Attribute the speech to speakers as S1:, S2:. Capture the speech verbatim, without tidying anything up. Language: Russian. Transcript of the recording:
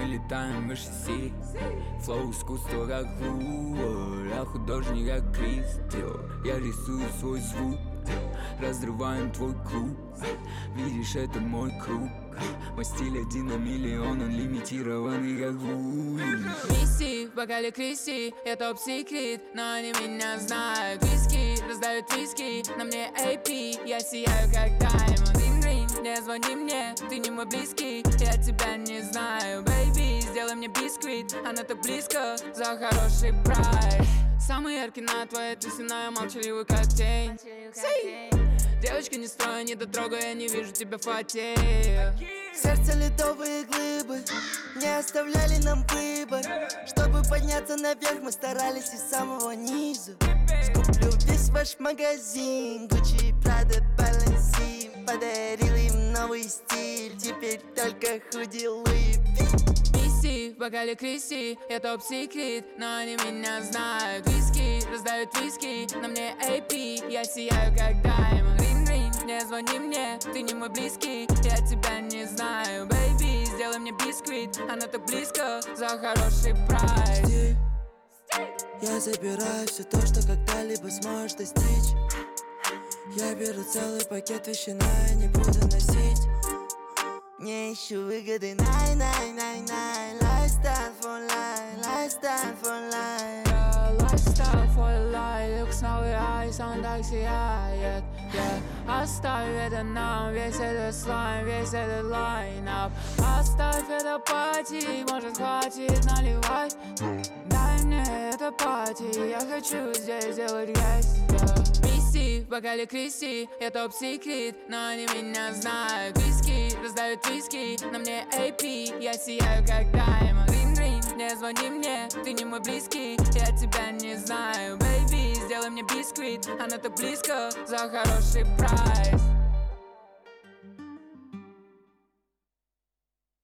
S1: летаем выше си. Флоу искусство как Луа, я художник как Кристио. Я рисую свой звук, разрываем твой круг. Видишь, это мой круг. Мой стиль один на миллион, он лимитированный как Луи.
S2: Мисси, в бокале Кристи, я топ-секрет, но они меня знают. Виски, раздают виски, на мне эй пи, я сияю как даймонд. Ринг-ринг, не звони мне, ты не мой близкий, я тебя не знаю. Бэйби, сделай мне бисквит, она так близко, за хороший прайс. Самый яркий на твоей тусиной, молчаливый как тень. Девочка, не строй, не дотрогай, я не вижу тебя фатея.
S3: Сердце ледовые глыбы не оставляли нам выбор. Чтобы подняться наверх, мы старались из самого низу. Скуплю весь ваш магазин, Gucci, Prada, Balenciaga. Подарил им новый стиль, теперь только худи Луи.
S2: Мисси, в бокале Кристи, я топ-секрет, но они меня знают. Виски, раздают виски, на мне эй пи, я сияю как даймонд. Ринг-ринг, не звони мне, ты не мой близкий, я тебя не знаю. Бэйби, сделай мне бисквит, она так близко, за хороший прайс.
S3: Я забираю все то, что когда-либо сможешь достичь. Я беру целый пакет вещей, но я не буду носить. Не ищу выгоды, най-най-най-най. Lifestyle for life, lifestyle for life.
S2: Yeah, lifestyle for life, люкс новый айс, он так сияет. Yeah. Оставь это нам, весь этот слайм, весь этот лайнап. Оставь это пати, может хватит наливать. Дай мне это пати, я хочу здесь сделать грязь. Yeah. Мисси, в бокале Кристи, я топ-секрет, но они меня знают. Виски, раздают виски, на мне эй пи, я сияю как даймонд. Ринг-ринг, не звони мне, ты не мой близкий, я тебя не знаю. Бэйби, сделай мне бисквит, она так близко, за хороший прайс.